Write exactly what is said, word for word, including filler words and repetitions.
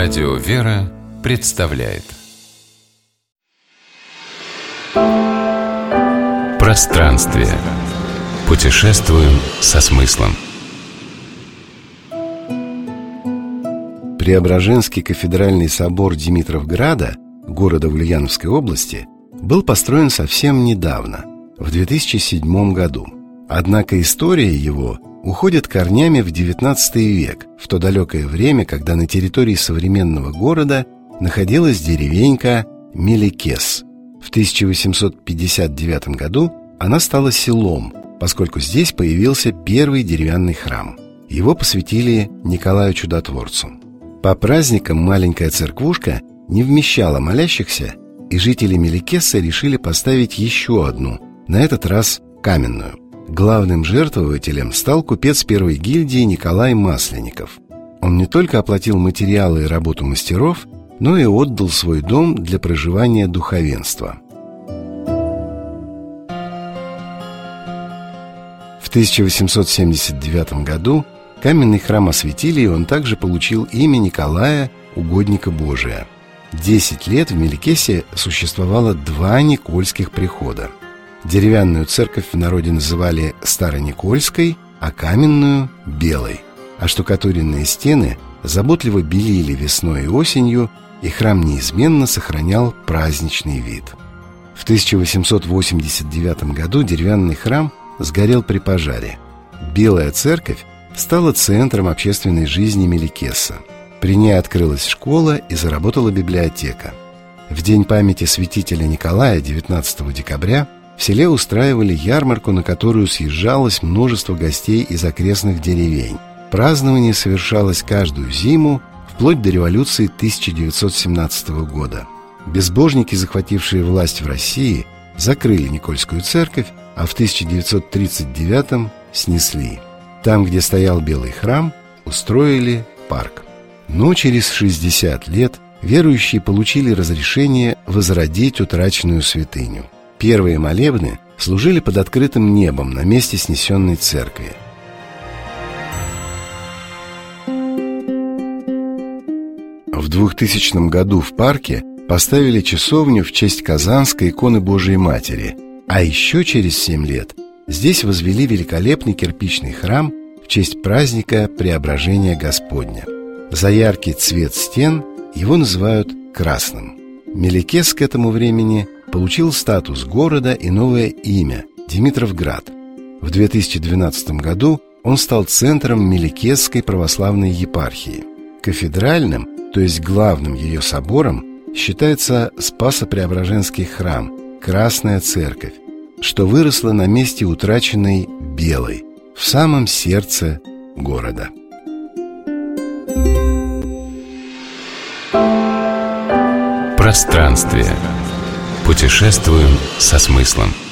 Радио «Вера» представляет Пространствие. Путешествуем со смыслом. Преображенский кафедральный собор Димитровграда, города в Ульяновской области, был построен совсем недавно, в две тысячи седьмом году. Однако история его уходит корнями в девятнадцатый век, в то далекое время, когда на территории современного города находилась деревенька Меликес. В тысяча восемьсот пятьдесят девятом году она стала селом, поскольку здесь появился первый деревянный храм. Его посвятили Николаю Чудотворцу. По праздникам маленькая церквушка не вмещала молящихся, и жители Меликеса решили поставить еще одну, на этот раз каменную. Главным жертвователем стал купец первой гильдии Николай Масленников. Он не только оплатил материалы и работу мастеров, но и отдал свой дом для проживания духовенства. В тысяча восемьсот семьдесят девятом году каменный храм осветили, и он также получил имя Николая, угодника Божия. Десять лет в Меликесе существовало два никольских прихода. Деревянную церковь в народе называли Староникольской, а каменную – Белой. Оштукатуренные стены заботливо белили весной и осенью, и храм неизменно сохранял праздничный вид. В тысяча восемьсот восемьдесят девятом году деревянный храм сгорел при пожаре. Белая церковь стала центром общественной жизни Меликеса. При ней открылась школа и заработала библиотека. В день памяти святителя Николая, девятнадцатого декабря, в селе устраивали ярмарку, на которую съезжалось множество гостей из окрестных деревень. Празднование совершалось каждую зиму, вплоть до революции тысяча девятьсот семнадцатого года. Безбожники, захватившие власть в России, закрыли Никольскую церковь, а в тысяча девятьсот тридцать девятом снесли. Там, где стоял Белый храм, устроили парк. Но через шестьдесят лет верующие получили разрешение возродить утраченную святыню. Первые молебны служили под открытым небом на месте снесенной церкви. В двухтысячном году в парке поставили часовню в честь Казанской иконы Божией Матери, а еще через семь лет здесь возвели великолепный кирпичный храм в честь праздника Преображения Господня. За яркий цвет стен его называют красным. Меликес к этому времени получил статус города и новое имя – Димитровград. В две тысячи двенадцатом году он стал центром Меликесской православной епархии. Кафедральным, то есть главным ее собором, считается Спасо-Преображенский храм, Красная Церковь, что выросло на месте утраченной Белой, в самом сердце города. Пространствие. Путешествуем со смыслом.